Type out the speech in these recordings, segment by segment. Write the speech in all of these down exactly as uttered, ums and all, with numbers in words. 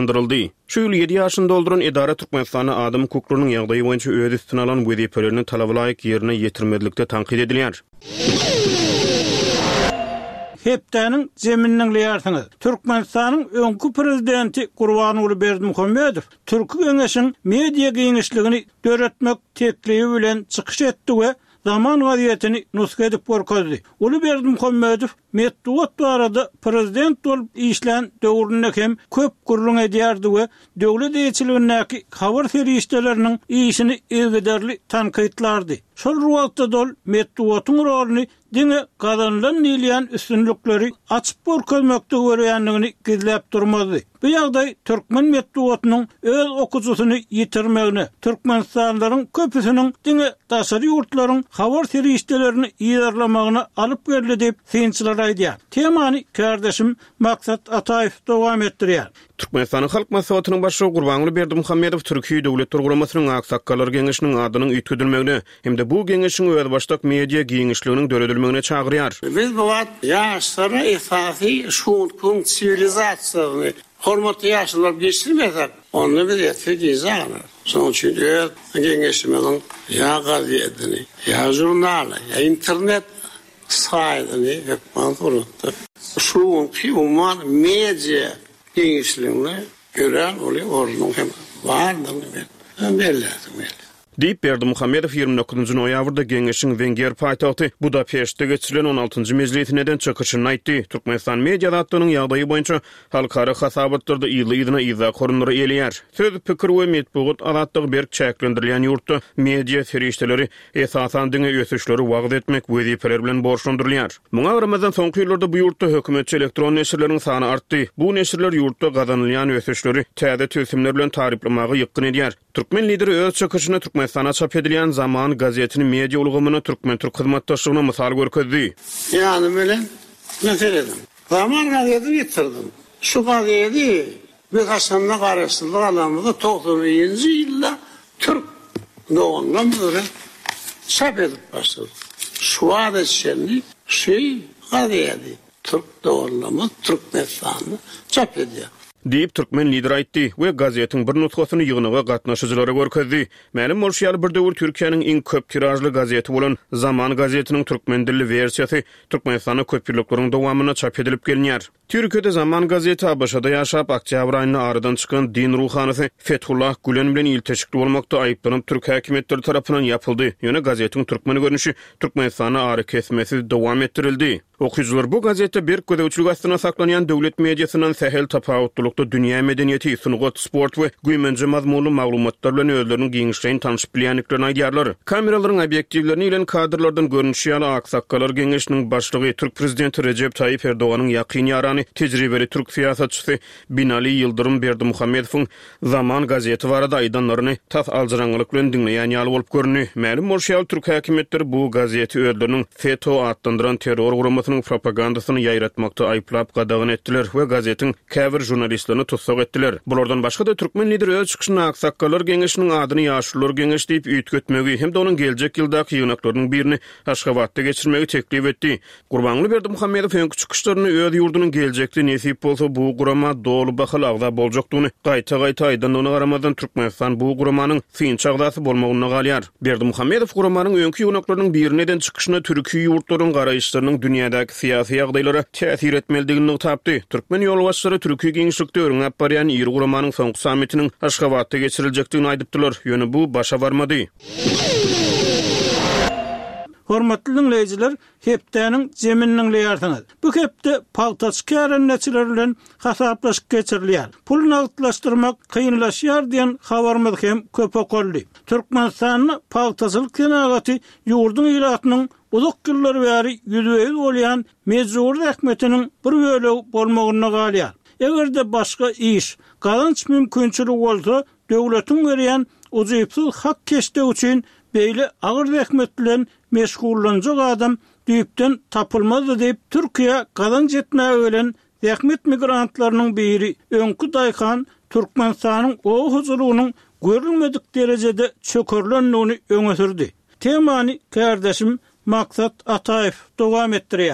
andırıldı. Şu yıl yedi yaşını dolduran idare Türkmenistan'ı Adam Kukru'nun ýagdaýy boýunça öz üstüne alan wezipelerini talaba laýyk ýerine ýetirmedilikde tankid edilýär. Hepdäniň zemininiň ýartyny. Türkmenistanyň öňkü prezidenti Gurbanuly Berdimuhammedow Türk Geňeşiň media giňişligini döretmek teklibi bilen çykyş etdi we zaman gazietini nuska edip borkazdy. Uly Berdimuhammedow Medduat barada prezident bolup işlän döwründe hem köp gurrun edýärdi we döwlet eýçiligindäki habar ferişdeleriniň işini elgederli tankitlardy. Şol ruwatda dol Medduatyň rolyny diňe gazanlan nilýän üstünlikleri açyp borkazmakda görýändigini gizläp durmady. Bu ýagdaý Türkmen Medduatynyň öz okujusyny ýitirmegine, Türkmenistanlaryň köpüsiniň diňe daşary ýurtlaryň habar ferişdelerini ýerlemagyna alyp geldi diýip synçylar aýdýar. Temany kardeşim Maksat Ataýew dowam etdirýär. Türkmenistanyň halk maslahatynyň başçy Gurbanuly Berdimuhammedow Türkiýe Döwlet Durgulamasynyň aksakkallar geňeşiniň adynyň üýtgedilmegine hem-de bu geňeşiň öz başdak media giňişliginiň döredilmegine çagyrýar. Biz bu wagt ýaşlara esasy şunkun sivilizatsiýasyny hormatly ýaşlar geçirmesek, onu biz ýetdirýäň. Şoň üçin geňeşimiň ýa gazetini, ýa jurnaly, ýa internet saytyny ýetmän durupdy. Şunkun umman media giňişligini görän oly ornuň hem bardygyny ben bellädim. Diýip Berdimuhammedow ýygrimi dokuzunçy noýabrda geňeşiň Wenger paýtagty Budapeşte geçirilen on altyncy mejlisininden çykyşyny aýtdy. Türkmenistan media zatlarynyň ýagdaýy boýunça halkara hasabatlarda ýyly-ýylyna izah korunary elýär. Söz, pikir we medeniýet azatlygy berk çäklendirilýän ýurtda media ferişdeleri esasan diňe ösüşleri wagt etmek wezipeler bilen borçlandyrylýar. Muňa Ramazan soňky ýyllarda bu ýurtda hökümetçi elektron neşirleriň sany artdy. Bu neşirler ýurtda gazanylýan ösüşleri täze tösimler bilen tariplamagy ýykyn edýär. Türkmen lideri öz çykyşyny Türkmenistana çap edilýän Zaman gazetini media ulgamyny Türkmen Türk hyzmatdaşlygyna mysal görkezdi. Yani bilen meseledim. Zaman gazetini ýetirdim. Şu gazeti bir gaşanna garaşdyryk alamyny doksanjynjy ýylda Türk dowundan beri çap edip başlady. Şu adetçilik şey gazeti Türk dowundan Türkmenistany çap edýär. Diýip Türkmen lideri aýtdy we gazetiň bir nutgasyny ýygynyga gatnaşyjylara görkezdi. Mälim bolşýar bir döwür Türkiýanyň iň köp tirajly gazeti bolan Zaman gazetiniň türkmen dilli versiýasy Türkmenistanyň köp ýyllyklaryň dowamyna çap edilip gelýär. Türkiýede Zaman gazeti A B Ş-da ýaşap oktýabr aýyna aradan çykan din ruhanysy Fethullah Gülen bilen ilteşikli bolmakda aýyplanyp Türk häkimetleri tarapyndan ýapyldy. Ýöne gazetiň türkmen görnüşi Türkmenistana ary kesmesi dowam etdirildi. Okuýjylar bu gazetde bir gödäwçilik astyna saklanýan döwlet mediasynyň sähel tapawutlukda dünýä medeniýeti, sunugat, sport we güýmenji mazmunly maglumatlar bilen özleriniň giňişlerini tanyşyp bilýänliklerini aýdýarlar. Kameralaryň obyektivlerini bilen kadrlardan görünüşýän aksakkallar geňeşiniň başlygy Türk prezidenti Recep Tayyip Erdoganyň ýakyn ýarany tejribeli türk siýasatçysy Binali Yıldırım Berdimuhammedowyň Zaman gazeti barada aýdanlaryny tas aljaranlyk bilen dinleýän ýaly bolup görünýär. Mälim bolşýar Türk häkimetleri bu gazeti özleriniň F E T O adlandyran terror guramasynyň propagandasyny ýaýratmakda aýplap gadagyn etdiler we gazetiň käbir jurnalistlerini tutsak etdiler. Bulardan başga da Türkmen lideri öz çykyşyna aksakkallar geňeşiniň adyny ýaşlylar geňeş diýip üýtgetmegi hem de onuň geljek ýyldaky ýygnaklarynyň birini Aşgabatda geçirmegi teklip etdi. Gurbanuly Berdimuhammedow öňkü çykyşlaryny öz ýurdunyň geljekde nesip bolsa bu gurama dolu bahal agda boljakdygyny gaýta-gaýta aýdanlygyna garamazdan Türkmenistan bu guramanyň synç agdasy bolmagyna galýar. Berdimuhammedow guramanyň öňkü ýygnaklarynyň birininden çykyşyna türki ýurtlaryň garaýşlarynyň dünýädäki syýasy ýagdaýlara täsir etmelidigini tapdy. Türkmen ýolbaşçylary türki giňişlikde öňäp barýan ýyl guramanyň soňky sammitiniň Aşgabatda geçiriljekdigini aýdypdylar. Ýöne bu başa barmady. Hormatly dinleýijiler, hepdäniň zemininiň ýartyny. Bu hepde paltaç kärenneçiler bilen hasaplaşyp geçirilýär. Pul nagdlaşdyrmak kynlaşýar diýen habarymyz hem köp okuldy. Türkmenistanyň paltaçylyk kenagaty ýurduň ýylatynyň uzak ýyllar bäri ýüzüýüz bolýan mejbur häkmetiniň bir bölegi bolmagyna galýar. Egerde başga iş, galynç mümkinçilik bolsa, döwletiň berýän uzypsyz hak keşde üçin beýle agyr häkmet bilen meşgullanjak adam düýpden tapylmazdy diýip Türkiýe galynç etmäge bilen häkmet migrantlarynyň biri öňkü daýkan Türkmenistanyň o huzurunyň görülmedik derejede çökürlendigini öňe sürdi. Temany kardeşim Maksat Ataýew dowam etdirýär.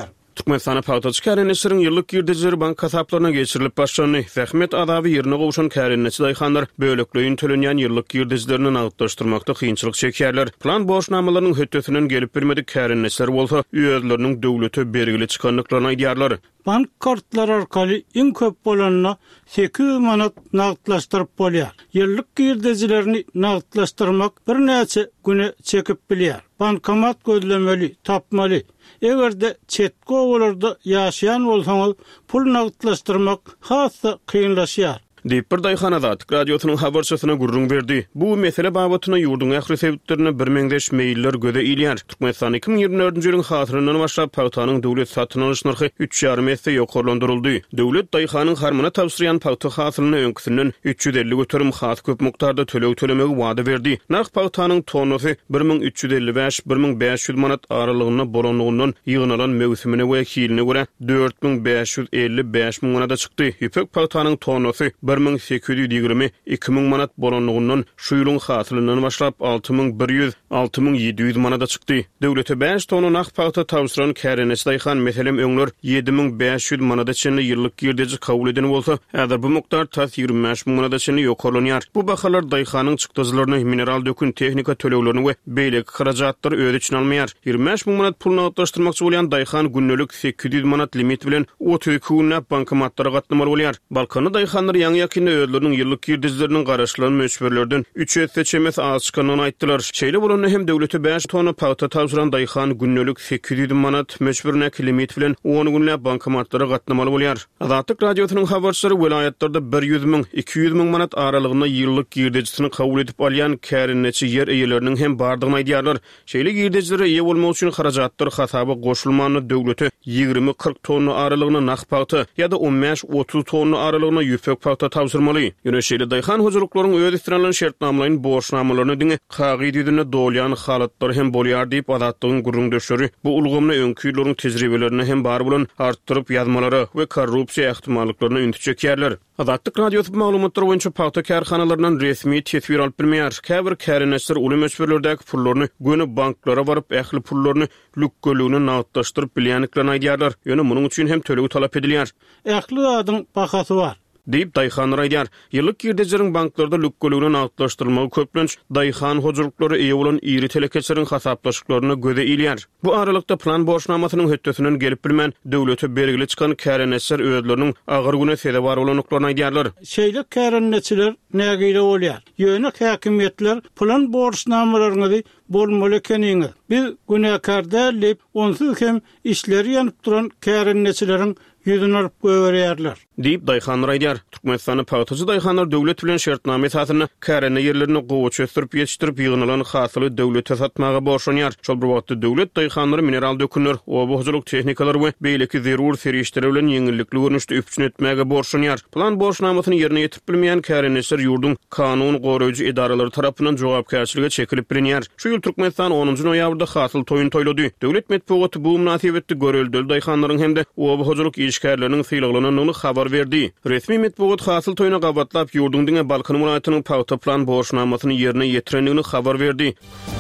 Türkmenistan pawtaçy kärenesiň ýyllyk girdijileri bank kasaplarına geçirilip başlany. Zähmet adaby ýerine gowşan kärenesi daýhanlar bölekleýin tölenýän ýyllyk girdijilerini nagtlaşdyrmakda kynçylyk çekýärler. Plan borçnamalarynyň hötdesinden gelip bilmedik kärenesiler bolsa öýleriniň döwlete bergili çykanlyklaryny aýdýarlar. Bank kartlar arkaly iň köp bolanyna sekiz yüz manat nagtlaşdyryp bolýar. Ýyllyk girdijilerini nagtlaşdyrmak bir näçe güne çekip bilýär. Bankomat gözlemeli, tapmaly. Egerde çetki owalarda ýaşaýan bolsaňyz pul nagtlaşdyrmak hassa kynlaşýar. Diýip bir daýhanada Atyk radiosynyň habarçysyna gurrun berdi. Bu mesele babatyna ýurduň ähli sebitlerini bir meňdeş meýiller göze ilýär. Türkmenistan iki bin ýyirmi dördünji ýylyň hatyryndan başlap pawtanyň döwlet satyn alyş narhy üç ýarym esse ýokarlandyryldy. Döwlet daýhanyň harmyna tapşyrýan pawta hasylyny öňküsinden üç yüz elli götürüm has köp miktarda tölew tölemegi wada berdi. Narh pawtanyň tonusy bir min üç yüz elli beş - bir min beş yüz manat aralygyna bolanlygyndan ýygynalan mewsimine we kiline görä dört bin beş yüz elli beş min manata çykdy. Ýepek pawtanyň tonusy bir min sekiz yüz ýygrimi iki min manat bolanlygyndan şu ýylyň hasylyndan başlap alty min bir yüz - alty min ýedi yüz manata çykdy. Döwlete beş tonu nak pawta tapşyran kärenesi daýhan meselem öňler yedi min beş yüz manata çenli ýyllyk girdiji kabul edeni bolsa, häzir bu miktar tas ýigirmi beş min manata çenli ýokarlanýar. Bu bahalar daýhanyň çykdyjlaryny, mineral dökün tehnika төлewlerini we beýleki harajatlary öz içine almaýar. ýygrimi beş min manat pul nagtlaşdyrmakçy bolýan daýhan günnelik sekiz yüz manat limit bilen otuz iki günläp bankomatlara gatnamaly bolýar. Balkany daýhanlar ýaňy ýakynda özleriniň ýyllyk girdijlerini garaşlanan möçberlerden üç esse çemes az çykanyny aýtdylar. Şeýle bolany hem döwlete beş tonu pawta tapşyran daýhan günnelik sekiz yüz manat möçberine limit bilen on günläp bankomatlara gatnamaly bolýar. Atyk radiosynyň habarçylary welaýatlarda bir yüz min - iki yüz min manat aralygyna ýyllyk girdijisini kabul edip alýan kärenesi ýer eýeleriniň hem bardygyny aýdýarlar. Şeýle girdijlere eýe bolmak üçin harajatlar hasaba goşulmany döwlete ýygrimi kırk tonu aralygyna nak pawta ýa-da on beş - otuz tonu aralygyna ýüpek pawta tapşyrmaly. Ýöne şeýle daýhan huzurluklaryň öz istiranalan şertnamalaryny borçnamalaryny diňe kagyd ýüzüne dolýan halatlar hem bolýar diýip adatlygyň gurrun döşleri bu ulgamly öňküýleriň tejribelerini hem bar bolan artdyryp ýazmalary we korrupsiýa ähtimallyklaryny ünti çekýärler. Adatlyk radiosyň maglumatlary boýunça pawta kärhanalaryndan resmi tesbir alyp bilmeýär. Käbir kärenesiler uly möçberlerdäki pullaryny göni banklara baryp ähli pullaryny lükgölüğüne nagtlaşdyryp bilýänliklaryny aýdýarlar. Ýöne munyň üçin hem tölew talap edilýär. Ähli adyň bahasy bar. Diýip daýhanlar aýdýar. Ýyllyk girdijleriň banklarda lükgölüğüne nagtlaşdyrylmagy köplenç daýhan hojurluklary eýe bolan iri telekeçleriň hasaplaşyklaryny göze ilýär. Bu aralykda plan borçnamasynyň hötdesinden gelip bilmän döwlete bergili çykan kärenesiler özleriniň agyr güne sebäp bolanyklaryny aýdýarlar. Şeýle kärenesiler nägile bolýar? Ýöne häkimetler plan borçnamalaryny bolmaly ekeniňi biz günäkärde lep onsyz hem işleri ýanyp duran kärenesilerin ýüzüne alyp göwerýärler. Diýip daýhanlar aýdýar. Türkmenistanyň pawtaçy daýhanlar döwlet bilen şertname esasyna kärene ýerlerini gowy çöstürip ýetişdirip ýygynalan hasyly döwlete satmagy borçlanýar. Şol bir wagtda döwlet daýhanlary mineral dökünler, oba-hojuluk tehnikalar we beýleki zerur serişleri bilen ýeňillikli görnüşde üpçün etmäge borçlanýar. Plan borçnamasyny ýerine ýetirip bilmeýän kärenesiler ýurdun kanun goraýjy idaralary tarapyndan jogapkärçilige çekilip bilinýär. Şu ýyl Türkmenistan onuncu noýabrda hasyl toýun toýlady. Döwlet medeniýeti bu münasibetde göreldi daýhanlaryň hemde oba-hojuluk işgärleriniň sylaglanynyny habar berdi. Resmi medeniýet hasyl toýuna gabatlap ýurdun diňe Balkan welaýatynyň pawta plan borçnamasyny ýerine ýetirendigini habar berdi.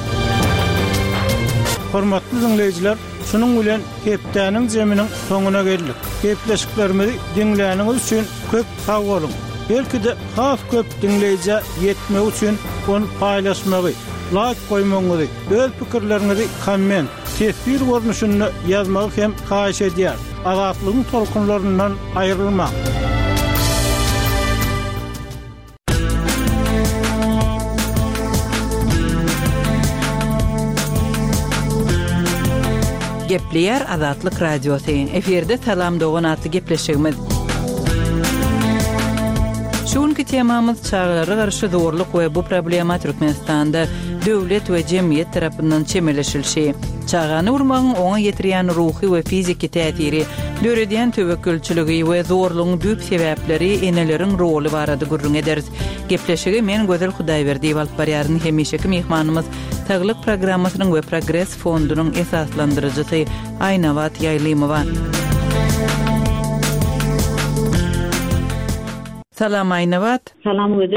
Hormatly dinleýijiler, şunuň bilen hepdäniň jeminiň soňuna geldik. Gepleşiklerimizi dinläniňiz üçin köp sag bolun. Belki de has köp dinleýije ýetmek üçin onu paýlaşmagy, like koymaňyzy, öz pikirleriňizi komment, tesbir görnüşünde ýazmagy hem haýyş edýär. Azatlygyň tolkunlaryndan aýrylmak. Gepleýär Azatlyk radiosyň eferde salam dogan atly gepleşigimiz. Şuňky temamyz çağlara garşy zorluk we bu problema Türkmenistanda döwlet we jemgyýet tarapyndan çemeleşilşi. Çağany urmagyň oňa ýetirýän ruhy we fiziki täsiri, döredýän töwekkülçiligi we zorlugyň düp sebäpleri, eneleriň roly barady gurrun ederiz. Gepleşigi men Gözel Hudaýberdiýew alyp barýaryň hemişeki mehmanymyz Taglyk programmasynyň we Progress fondunyň esaslandyrjysy Aýnawat Ýaýlymowa. Salam Aýnawat. Salam Gözel.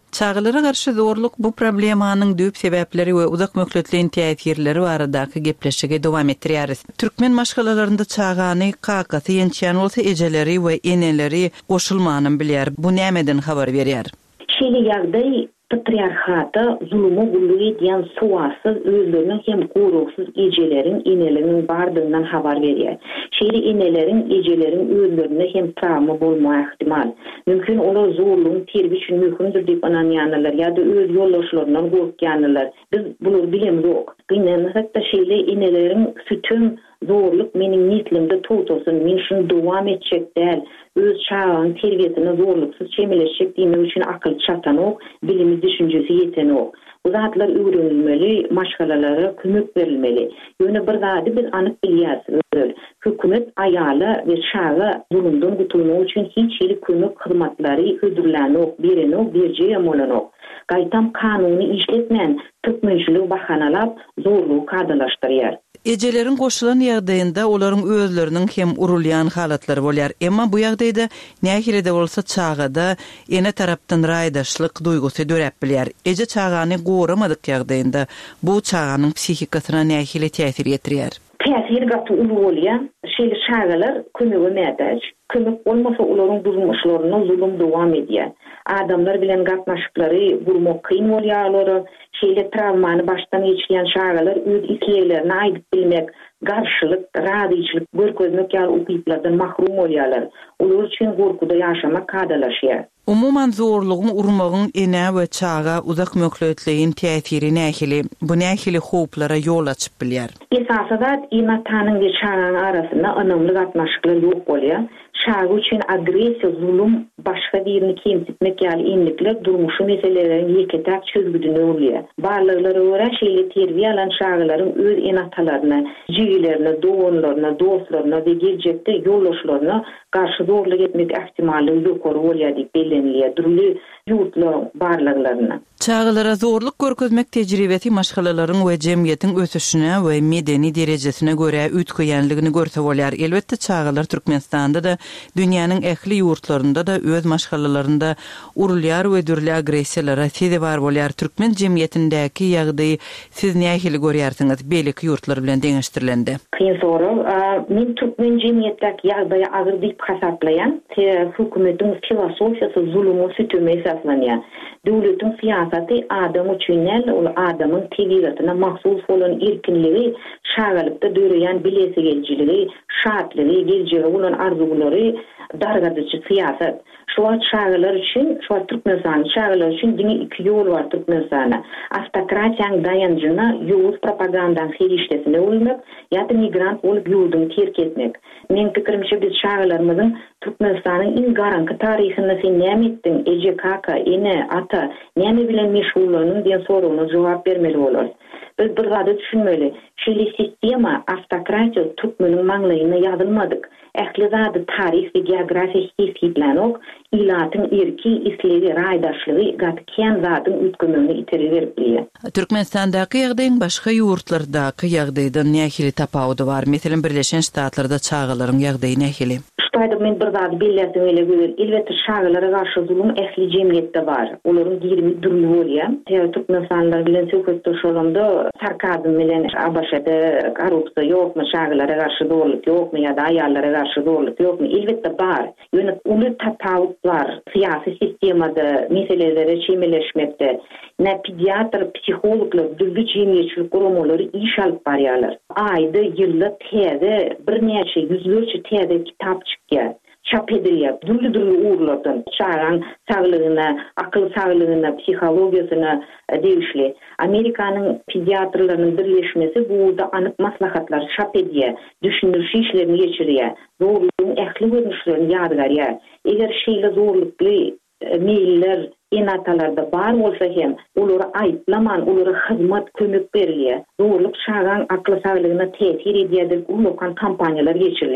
Çağılara karşı zorluk bu problemanyň düýp sebäpleri we uzak möhletliň täsirleri baradaky gepleşige dowam etdirýäris. Türkmen maşgalalarynda çağany kakasy ýençän bolsa ejeleri we eneleri goşulmanyny bilýär. Bu nämeden habar berýär? Şeýle ýagdaý patriarhata zulüme gullugy diýen suwasyz özleriniň hem gurusuz ejeleriň eneleriň bardygyndan habar berýär. Şeýle eneleriň ejelerin özlerine hem travma bolma ihtimal. Mümkin olar zorlugyň terbi üçin mümkindir diýip ananýanlar ýa-da öz ýoldaşlaryndan gorkýanlar. Biz bunu bilemiz ok. Gynanan hatda şeýle eneleriň sütüm zorluk meniň nitlimde tutulsun, men şunu dowam etjek däl. Öz çağın terbiyesine zorluksuz çemeleşecek diýmek üçin akyl çatan ok, bilimi düşünjesi ýeten ok. Bu zatlar öwrenilmeli, maşgalalara kömek berilmeli. Ýöne bir zady biz anyk bilýäris. Hökümet aýala we çağa zulümden gutulmak üçin hiç ýeri kömek hyzmatlary ödürlänok, berenok, berjeýem bolanok. Gaýtam kanuny işletmän türkmençilik bahanalap zorlugy kadalaşdyrýar. Ejelerin goşulan ýagdaýynda olaryň özleriniň hem urulýan halatlary bolýar. Emma bu ýagdaýda nähirede bolsa çağada ene tarapdan raýdaşlyk duýgusy dörep bilýär. Eje çağany goramadyk ýagdaýynda bu çağanyň psihikasyna nähili täsir ýetirýär. Täsir gaty uly bolýar. Şeýle çağalar kömege mätäç. Kömek bolmasa olaryň durmuşlaryna zulüm dowam edýär. Adamlar bilen gatnaşyklary gurmak kyn bolýarlar. Şeýle travmany başdan geçirýän çağalar öz isleýlerini aýdyp bilmek, garşylyk, radyçylyk görkezmek ýaly ukyplardan mahrum bolýarlar. Olar üçin gorkuda ýaşamak kadalaşýar. Umuman zorlugyň urmagyň ene we çağa uzak möhletliň täsiri nähili, bu nähili howplara ýol açyp bilýär. Esasada inatanyň we çağanyň arasynda önemli gatnaşyklar ýok bolýar. Çağ üçin agresiýa, zulüm, başga birini kemsitmek ýaly enlikler durmuşy meselelerini ýeketäk çözgüdüne bolýar. Barlyklara görä şeýle terbiýe alan çağlaryň öz enatalaryna, jigilerine, doganlaryna, dostlaryna we geljekde ýoldaşlaryna garşy zorluk etmek ihtimalyny ýokary bolýar diýip bellenilýär. Durly ýurtlar barlyklaryna. Çağlara zorluk görkezmek tejribeti maşgalalaryň we jemgyýetiň ösüşine we medeni derejesine göre ütkeýänligini görse bolýar. Elbetde çağlar Türkmenistanda da dünýäniň ähli ýurtlarynda da öz maşgalalarynda urulýar we dürli agresiýalara sezi bar bolýar. Türkmen jemgyýetindäki ýagdaýy siz nähili görýärsiňiz beýleki ýurtlar bilen deňeşdirilende? Kyn soru. Men Türkmen jemgyýetindäki ýagdaýy agyr diýip hasaplaýan. Hökümetiň filosofiýasy zulüme sütüme esaslanýar. Döwletiň siýasaty adam üçin ol adamyň tebigatyna mahsus bolan erkinligi, şagalykda döreýän bilesegeljiligi, şatlygy, geljegi bolan arzulary dargadyjy siýasat. Şoňa çağlar üçin, şoňa Türkmenistan çağlar üçin diňe iki ýol bar Türkmenistana. Автократияň dayanjyna ýowuz propagandaň herişdesine uymak, ýa-da migrant bolup ýurdun terk etmek. Men pikirimçe biz çağlarymyzyň Türkmenistanyň iň garanky taryhyna sen näme etdiň? Eje kaka, ene, ata, näme bilen meşgullygyň diýen soragyna jogap bermeli bolar. Biz bir zady düşünmeli. Şeýle sistema, автократия Türkmeniň maňlaýyna ýazylmadyk. Ähli zady tarih we geografiýa hissiplenok, ilatyň erki, isleýi, raýdaşlygy gaty kän zadyň ütkünligini iterip berýär. Türkmenistandaky ýagdaýyň başga ýurtlardaky ýagdaýdan nähili tapawudy bar? Meselem Birleşen Ştatlarda çağalaryň ýagdaýy nähili? Ştaýda men bir zady belläsem ele görür. Elbetde çağalara garşy zulüm ähli jemgyýetde bar. Olaryň ýirmi dürli bolýar. Türkmenistanlar bilen söhbetde şolanda sarkazm bilen abaşada korrupsiýa ýokmy, çağalara garşy zorluk ýokmy ýa-da aýallara garşy zorluk ýokmy? Elbetde bar. Ýöne uly tapawutlar syýasy sistemada meselelere çemeleşmekde. Ne pediatr, psihologlar, dürli jemgyýetçilik gurumlary iş alyp barýarlar. Aýda, ýylda täze bir näçe ýüzlerçe täze kitap çykýar. Çap edilýär. Dürli-dürli uğurlardan çağan saglygyna, akyl saglygyna, psihologiýasyna degişli. Amerikanyň pediatrlarynyň birleşmesi bu da anyk maslahatlar çap edýär, düşünürşi işlerini geçirýär. Zorlugyň ähli görnüşlerini ýadgarýar. Eger şeýle zorlukly meýiller enatalarda bar bolsa hem olary aýplaman, olary hyzmat kömek berilýär. Zorluk çağan akyl saglygyna täsir edýär diýip ulokan kampaniýalar geçirilýär.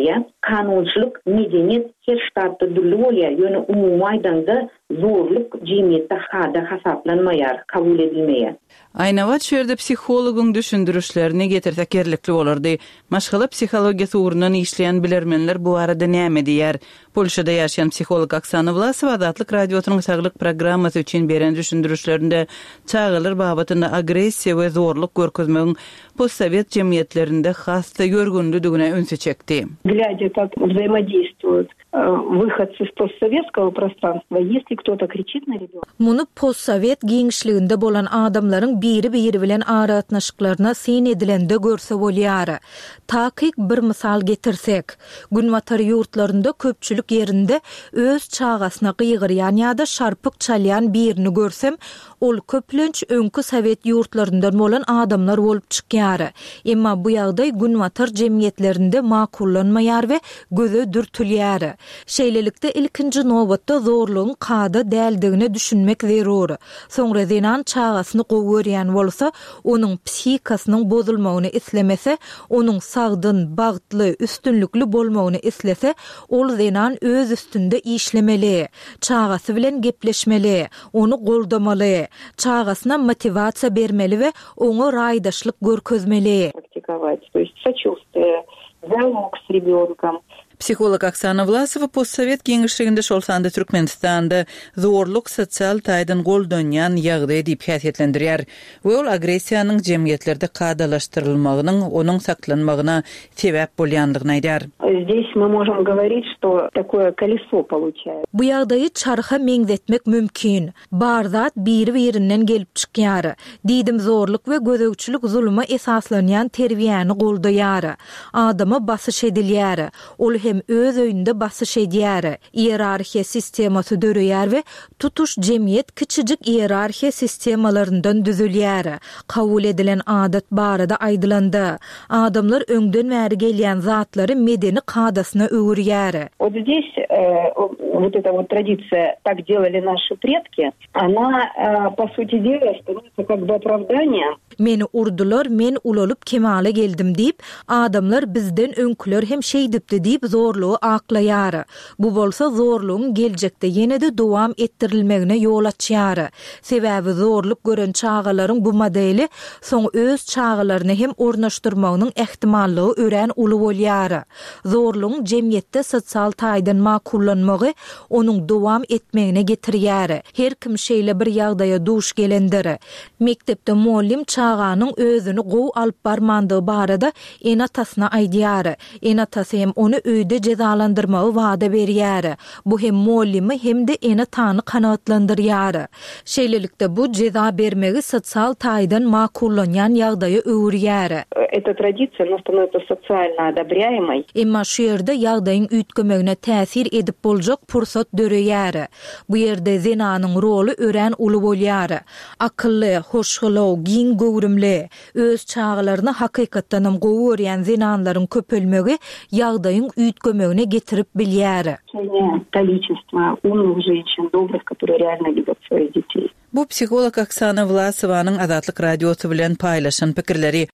kanunçylyk, medeniyet her ştatda dürli bolýar. Ýöne umumy aýdanda zorluk jemgyýetde hada hasaplanmaýar, kabul edilmeýär. Aýnabat şerde psihologyň düşündürüşlerini getirsek gerlikli bolardy. Maşgala psihologiýasy ugrundan işleýän bilermenler bu arada näme diýär? Polşada ýaşaýan psiholog Oksana Vlasowa Azatlyk radiosynyň saglyk programmasy üçin beren düşündürüşlerinde çağılar babatynda agressiýa we zorluk görkezmegiň postsovet jemgyýetlerinde hasta görgünlüdigine öňe çekdi. Глядя, как взаимодействуют выходцы из постсоветского пространства, если кто-то кричит на ребенка. Muny postsovet giňişliginde bolan adamlaryň biri-biri bilen aratnaşyklaryna sen edilende görse bolýar. Takyk bir misal getirsek, Günwatar ýurtlarynda köpçülik ýerinde öz çağasyna gygyrýan ýa-da şarpyk çalýan birini görsem, ol köplenç öňkü Sowet ýurtlaryndan bolan adamlar bolup çykýar. Emma bu ýagdaý Günwatar jemgyýetlerinde makullanmaýar we göze dürtülýär. Şeýlelikde ilkinji nobatda zorlugyň kada däldigini düşünmek zerur. Soňra zenan çağasyny gowurýan bolsa, onuň psihikasynyň bozulmagyny islemese, onuň sagdyn, bagtly, üstünlükli bolmagyny islese, ol zenan öz üstünde işlemeli, çağasy bilen gepleşmeli, onu goldamaly, çağasyna motivasiýa bermeli we oňa raýdaşlyk görkezmeli. Практиковать, то есть сочувствие, диалог с ребенком. Psiholog Oksana Vlasowa postsovet giňişliginde şolsanda Türkmenistanda zorluk sosial taýdan goldanýan ýagdaý diýip häsiýetlendirýär. We ol agressiýanyň jemgyýetlerde kadalaşdyrylmagynyň onuň saklanmagyna sebäp bolýandygyny aýdar. Здесь мы можем говорить, что такое колесо получается. Bu ýagdaýy çarha meňzetmek mümkin. Bar zat biri-birinden gelip çykýar. Diýdim zorluk we gözegçilik zuluma esaslanýan terbiýäni goldaýar. Adama basyş edilýär. Ol hem öz öýünde basyş edýär. Ýerarhiýa sistemasy döreýär we tutuş jemgyýet kiçijik ýerarhiýa sistemalaryndan düzülýär. Kabul edilen adat barada aýdylandy. Adamlar öňden bäri gelýän zatlary medeni kadasyna öwürýär. Вот здесь э, вот эта вот традиция «так делали наши предки», она, э, по сути дела, становится как бы оправданием. Meni urdular, men ulolup kemale geldim diýip, adamlar bizden öňküler hem şey dipdi diýip zorlugy aklaýar. Bu bolsa zorlugyň geljekde ýene-de dowam etdirilmegine ýol açýar. Sebäbi zorluk gören çağalaryň bu modeli soň öz çağalaryny hem ornaşdyrmagynyň ähtimallygy ören uly bolýar. Zorlugyň jemgyýetde sosial taýdan makullanmagy onuň dowam etmegine getirýär. Her kim şeýle bir ýagdaýa duş gelendir. Mektepde muallim çağanyň özüni gow alyp barmandygy barada enatasyna aýdýar. Enatasy hem onu öýde cezalandyrmagy wada berýär. Bu hem muallimi hem de enatany kanagatlandyrýar. Şeýlelikde bu ceza bermegi sosial taýdan makullanýan ýagdaýa öwürýär. Эта традиция, она становится социально одобряемой. Emma şu ýerde ýagdaýyň üýtgemegine täsir edip boljak pursat döreýär. Bu ýerde zenanyň roli ören uly bolýar. Akylly, hoşgulaw, giň gowrumly, öz çağalaryny hakykatdan hem gowurýan zenanlaryň köpelmegi ýagdaýyň üýtgemegine getirip bilýär. Количество умных женщин, добрых, которые реально любят своих детей. Bu psiholog Oksana Vlasowanyň Azatlyk radiosy bilen paýlaşan pikirleri.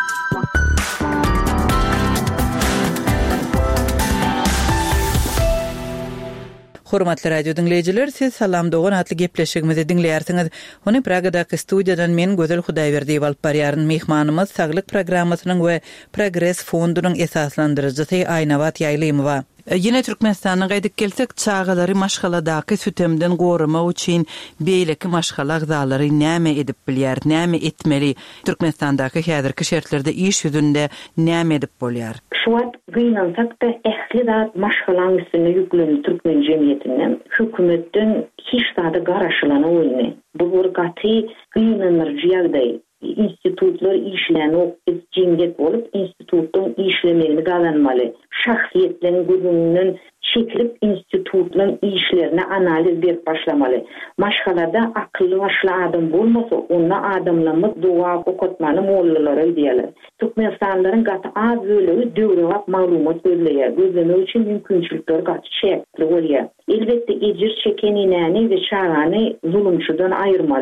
Hormatly radio dinleyijiler, siz Salam Dogan atly gepleşigimizi dinleýärsiňiz. Ony Pragadaky studiýadan men Gözel Hudaýberdi alyp barýaryn mehmanymyz saglyk programmasynyň we Progress fondunyň esaslandyrjysy Aýnabat Ýaýlymowa. Yine Türkmenistanyň gaýdyp gelsek, çağalary maşgaladaky sütemden gorumak üçin beýleki maşgala agzalary näme edip bilýär, näme etmeli? Türkmenistandaky häzirki şertlerde iş ýüzünde näme edip bolýar? Şuat gynansak da ähli zat maşgalaň üstüne ýüklenip Türkmen jemgyýetinden hökümetden hiç zada garaşylany bolmaly. Bu bir gaty gynanyrjy ýagdaý. İnstitutlar işlerini okuyup cemiyet olup institutun işlemelerini kazanmalı. Şahsiyetlerin güdümünün çekilip institutların işlerine analiz verip başlamalı. Maşgalada akıllı başlı adam bulmasa onunla adamlamak dua okutmanı mollalara diyorlar. Türkmenistanların katı az bölüğü dövrevap malumat gözlüyor. Gözlemek için mümkünçülükler katı çekli oluyor. Elbette ecir çeken inani ve çağanı zulümçüden ayırmalı.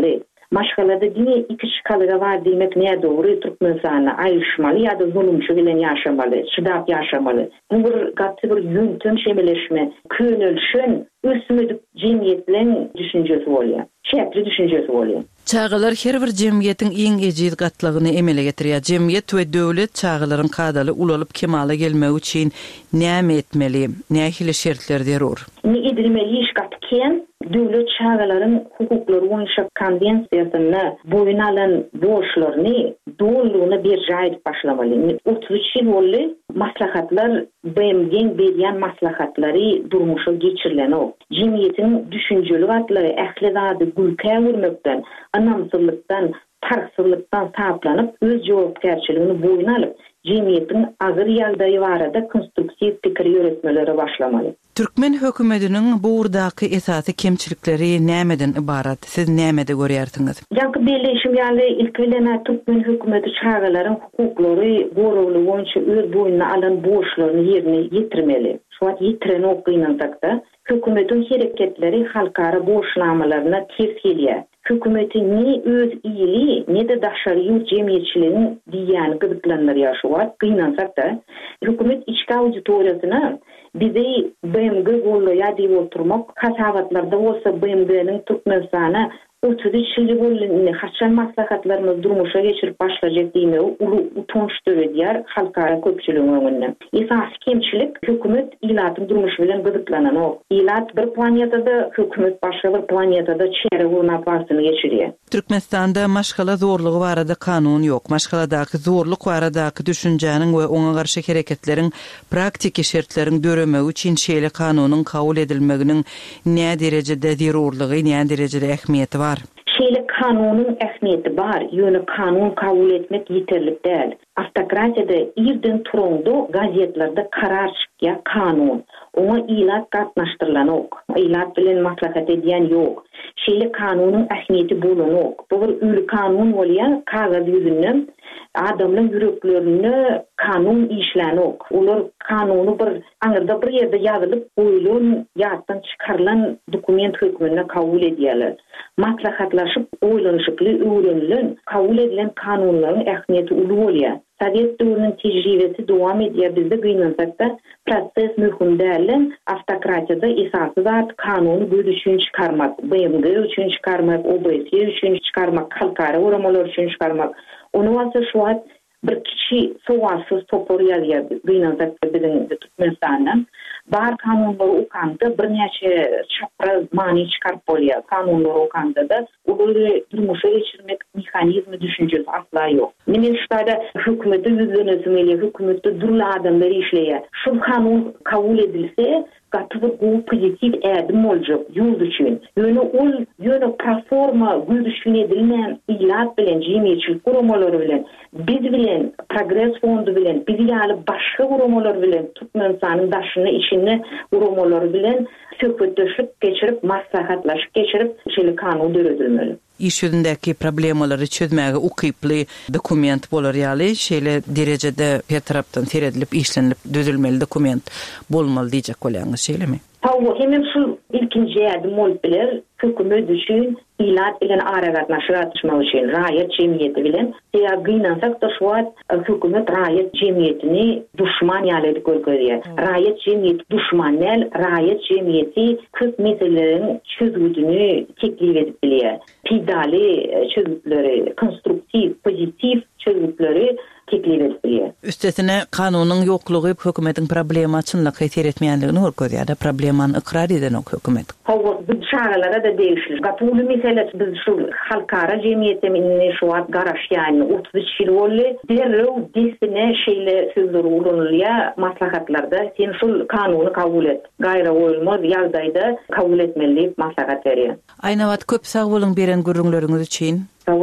Maşgalada diye iki şkalıga var demek ne doğru Türkmenistan'a ayrışmalı ya da zulümçü bilen yaşamalı, şiddat yaşamalı. Bu bir gatı bir yöntem şemeleşme, könülşün, üsmüdük cemiyetlerin düşüncesi oluyor. Şekli düşüncesi oluyor. Çağılar her bir cemiyetin iň ejid gatlygyny emele getirýär. Cemiyet we döwlet çağılaryň kadaly ulalyp kemala gelmegi üçin näme etmeli? Nähili şertler derur? Ne edilmeli iş gatken döwlet çağılaryň hukuklary boýunça konvensiýasyny boyun alan borçlaryny dolugyny bir jaýyp başlamaly. otuz üç ýyl boldy maslahatlar B M G'ň berýän maslahatlary durmuşa geçirilen o. Cemiyetin düşünjeli gatlary ähli-zady gülkä görmekden, anamsızlıktan, tarksızlıktan saplanyp öz jogapkärçiligini boyun alyp cemiyetin agyr ýaldaý barada konstruktiw pikir ýöretmeleri başlamaly. Türkmen hökümetiniň bu urdaky esasy kemçilikleri nämeden ibarat? Siz nämede görýärsiňiz? Ýa-ki birleşim ýaly ilkeleme Türkmen hökümeti çağılaryň hukuklary gorowly boýunça öz boyuna alan borçlaryny ýerine ýetirmeli. Şuat ýetiren okynansakda hökümetin hereketleri halkara borçlamalaryna ters gelýär. Hökümetin ni öz iyiliği ne de daşary cemiyetçilerin diýýäni gyzyklanýar şuat gynansak-da hökümet içki auditoriýasyna bizi B M G gollaýar diýip oturmak, hasabatlarda bolsa B M G'niň Türkmenistana otuz üç ýyl bolan haçan maslahatlarymyz durmuşa geçirip başlajak diýme ulu utanç döwedýär halkara köpçüligiň öňünde. Esas kemçilik hökümet ilatyň durmuşy bilen gyzyklanany ok. Ilat bir planetada, hökümet başga bir planetada çere urna barsyny geçirýär. Türkmenistanda maşgala zorlugy barada kanun ýok. Maşgaladaky zorluk baradaky düşünjäniň we oňa garşy hereketleriň praktik şertleriň döremegi üçin şeýle kanunyň kabul edilmeginiň näme derejede zerurlygy, näme derejede ähmiýeti bar? Şeýle kanunyň ähmiýeti bar, ýöne kanun kabul etmek ýeterlik däl. Автократияда ирден турунду газетлerde karar çıkya kanun. Ona ilat katnaştırılan ok. İlat bilen maslahat edýän ýok. Şeýle kanunun ähmiýeti bolan ok. Bu bir ül kanun bolýan kagaz ýüzünden adamlaryň yüreklerini kanun işlän ok. Olar kanuny bir aňyrda bir ýerde ýazylyp oýlan ýatdan çykarylan dokument hökmüne kabul edýärler. Maslahatlaşyp oýlanyşyply öwrenilen kabul edilen kanunlaryň ähmiýeti uly bolýar. Sovet döwrüniň tejribesi dowam edýär bizde gynansak-da proses möhüm däl. Автократияda esasy zat kanuny göz üçin çykarmak, B M G üçin çykarmak, O B S üçin çykarmak, halkara uramalar üçin çykarmak. Onu wasa şuat bir kiçi sowasyz topor ýazýar gynansak biziň Türkmenistandan. Bar kanunlar okanda bir näçe çapraz mani çıkarıp bolýar. Kanunlar okanda da uly durmuşa geçirmek mehanizmi düşünjesi asla ýok. Nimen ştada hökümeti ýüzlenmeli, hökümette durly adamlar işleýär. Şu kanun kabul edilse gaty bir pozitiv ädim boljak ýol üçin. Ýöne ol ýöne platforma göz üçin edilmän ilat bilen jemgyýetçilik guramalary bilen biz bilen Progress fondu bilen biz ýaly başga guramalar bilen Türkmenistanyň daşyny içinde guramalar bilen söhbetleşip geçirip maslahatlaşyp geçirip şeýle kanun döredilmeli. İş ýüzündäki problemalary çözmäge ukyply dokument bolar ýaly şeýle derejede her tarapdan seredilip işlenip düzülmeli dokument bolmaly diýjek bolýaňyz şeýlemi? Tawa hemem şu ilkinji ýerdim bolup biler, hökümet üçin ilat bilen ara gatnaşyk atışmak üçin raýat jemgyýeti bilen ýa gynansak da şuat hökümet raýat jemgyýetini duşman ýaly görýär. Raýat jemgyýeti duşman näl, raýat jemgyýeti köp meselelerin çözüldüğünü teklif edip bilýär. Pidali çözümleri, konstruktiv, pozitiv çözümleri teklif edip bilýär. Üstesine kanunyň ýoklugy hökümetiň problema çynlyk heter etmeýändigini görkezýär. Problemany ikrar eden ok hökümet. Hawa bu çağalara da değişir. Gatulu mesele biz şu halkara jemgyýetini şu wagt garaşýany otuz üç ýyl boldy. Derrew disine şeýle sözler ulanylýar maslahatlarda sen şu kanuny kabul et. Gaýra bolmaz ýagdaýda kabul etmeli maslahat berýär. Aýna wagt köp sag boluň beren görüňleriňiz üçin.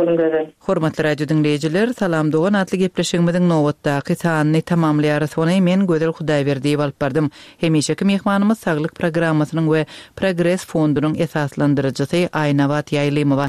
Hormatly radio dinleyijiler, salam dogan atly gepleşigimiziň nowatdaky sanyny tamamlaýar. Sony men Gözel Hudaýberdi alyp bardym. Hemişeki mehmanymyz saglyk programmasynyň we Progress fondunyň esaslandyrjysy Aýna Wat Ýaýlymowa.